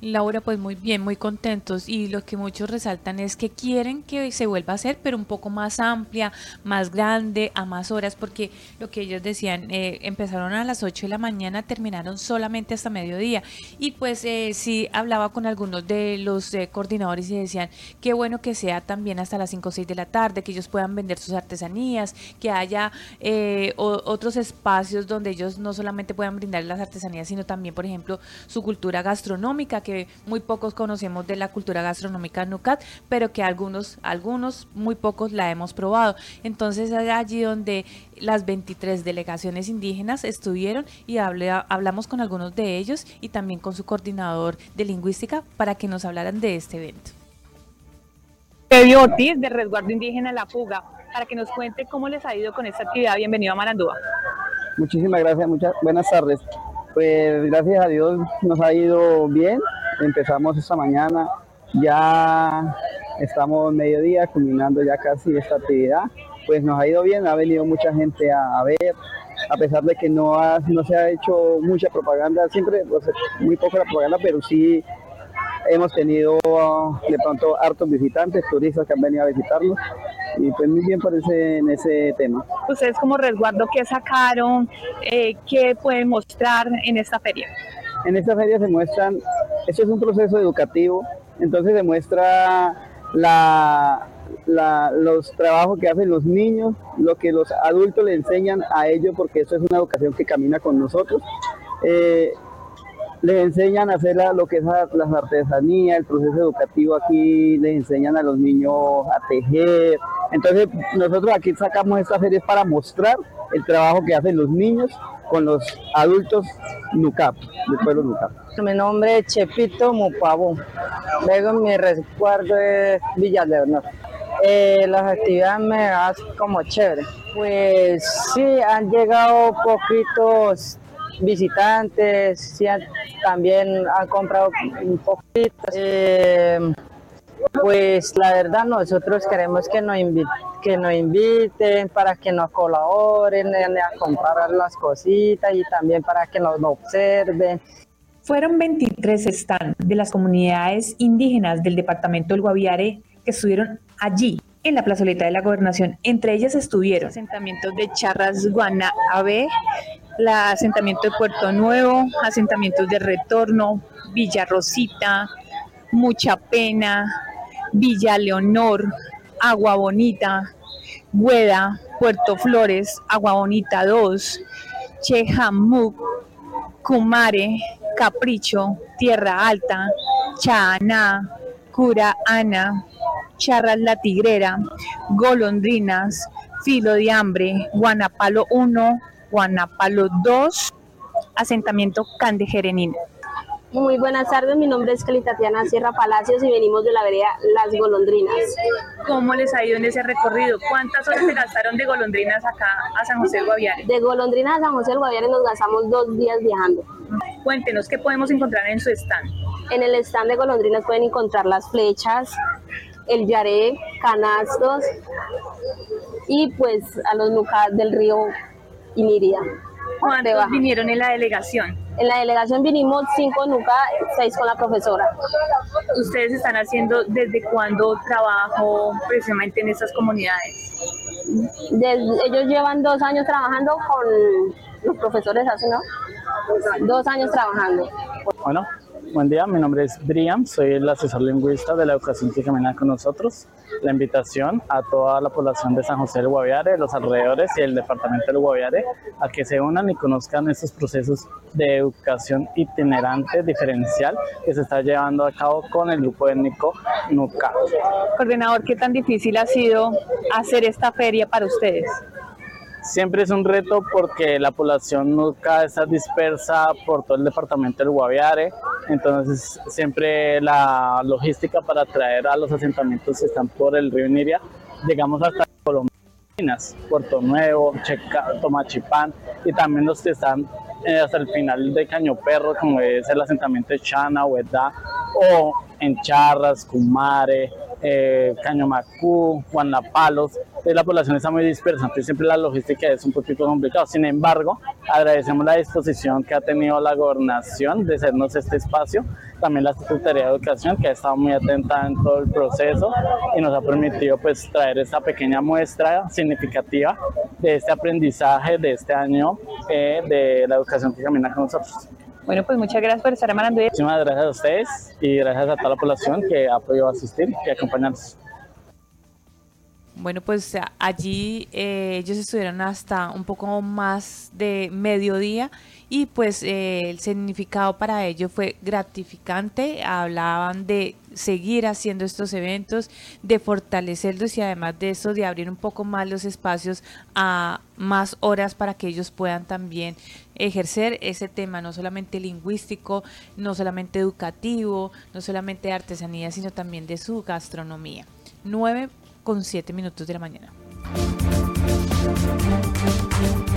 Laura, pues muy bien, muy contentos y lo que muchos resaltan es que quieren que se vuelva a hacer, pero un poco más amplia, más grande, a más horas, porque lo que ellos decían, empezaron a las 8 de la mañana, terminaron solamente hasta mediodía y pues sí hablaba con algunos de los coordinadores y decían, qué bueno que sea también hasta las 5 o 6 de la tarde, que ellos puedan vender sus artesanías, que haya otros espacios donde ellos no solamente puedan brindar las artesanías, sino también, por ejemplo, su cultura gastronómica, que muy pocos conocemos de la cultura gastronómica NUCAT, pero que algunos, muy pocos la hemos probado. Entonces es allí donde las 23 delegaciones indígenas estuvieron y hablamos con algunos de ellos y también con su coordinador de lingüística para que nos hablaran de este evento. Fabio Ortiz, de Resguardo Indígena La Fuga, para que nos cuente cómo les ha ido con esta actividad. Bienvenido a Marandúa. Muchísimas gracias, buenas tardes. Pues gracias a Dios nos ha ido bien. Empezamos esta mañana, ya estamos mediodía, culminando ya casi esta actividad. Pues nos ha ido bien, ha venido mucha gente a ver, a pesar de que no se ha hecho mucha propaganda, siempre pues, muy poca la propaganda, pero sí hemos tenido de pronto hartos visitantes, turistas que han venido a visitarnos y pues muy bien parece en ese tema. Ustedes como resguardo, ¿qué sacaron? ¿Qué pueden mostrar en esta feria? En esta feria se muestran, esto es un proceso educativo, entonces se muestra los trabajos que hacen los niños, lo que los adultos le enseñan a ellos, porque esto es una educación que camina con nosotros. Les enseñan a hacer lo que es las artesanías, el proceso educativo aquí, les enseñan a los niños a tejer. Entonces nosotros aquí sacamos estas ferias para mostrar el trabajo que hacen los niños con los adultos NUCAP, del pueblo NUCAP. Mi nombre es Chepito Mupabú, luego mi resguardo es Villa Leonor. Las actividades me hacen como chévere. Pues sí, han llegado poquitos visitantes, sí, también han comprado un poquito. Pues la verdad nosotros queremos que nos inviten para que nos colaboren a comprar las cositas y también para que nos observen. Fueron 23 stands de las comunidades indígenas del departamento del Guaviare que estuvieron allí en la plazoleta de la Gobernación. Entre ellas estuvieron asentamientos de Charras Guanabé, el asentamiento de Puerto Nuevo, asentamientos de Retorno, Villa Rosita, Mucha Pena, Villa Leonor, Agua Bonita, Hueda, Puerto Flores, Agua Bonita 2, Chejamuc, Cumare, Capricho, Tierra Alta, Chaaná, Cura Ana, Charras La Tigrera, Golondrinas, Filo de Hambre, Guanapalo 1, Guanapalo 2, asentamiento Candejerenín. Muy buenas tardes, mi nombre es Kelly Tatiana Sierra Palacios y venimos de la vereda Las Golondrinas. ¿Cómo les ha ido en ese recorrido? ¿Cuántas horas se gastaron de Golondrinas acá a San José del Guaviare? De Golondrinas a San José del Guaviare nos gastamos 2 días viajando. Cuéntenos, ¿qué podemos encontrar en su stand? En el stand de Golondrinas pueden encontrar las flechas, el yaré, canastos y pues a los NUCAT del río Inírida. ¿Cuántos vinieron en la delegación? En la delegación vinimos 5 NUCAT, 6 con la profesora. ¿Ustedes están haciendo desde cuándo trabajo precisamente en estas comunidades? Ellos llevan 2 años trabajando con los profesores, así, ¿no? 2 años trabajando. Bueno, buen día, mi nombre es Brian, soy el asesor lingüista de la educación que camina con nosotros. La invitación a toda la población de San José del Guaviare, los alrededores y el departamento del Guaviare a que se unan y conozcan estos procesos de educación itinerante diferencial que se está llevando a cabo con el grupo étnico NUCAP. Coordinador, ¿qué tan difícil ha sido hacer esta feria para ustedes? Siempre es un reto porque la población NUCAP está dispersa por todo el departamento del Guaviare, entonces siempre la logística para traer a los asentamientos que están por el río Iniria, llegamos hasta Golondrinas, Puerto Nuevo, Tomachipán y también los que están hasta el final de Caño Perro, como es el asentamiento de Chana, Huedá, o en Charras, Cumare, Cañomacú, Guanapalos. La población está muy dispersa, entonces siempre la logística es un poquito complicada. Sin embargo, agradecemos la disposición que ha tenido la gobernación de hacernos este espacio también la Secretaría de Educación, que ha estado muy atenta en todo el proceso y nos ha permitido pues traer esta pequeña muestra significativa de este aprendizaje de este año de la educación que camina con nosotros. Bueno, pues muchas gracias por estar emanando. Muchísimas gracias a ustedes y gracias a toda la población que ha podido asistir y acompañarnos. Bueno, pues allí ellos estuvieron hasta un poco más de mediodía y pues el significado para ellos fue gratificante. Hablaban de seguir haciendo estos eventos, de fortalecerlos y además de eso de abrir un poco más los espacios a más horas para que ellos puedan también ejercer ese tema, no solamente lingüístico, no solamente educativo, no solamente de artesanía, sino también de su gastronomía. 9:07 de la mañana.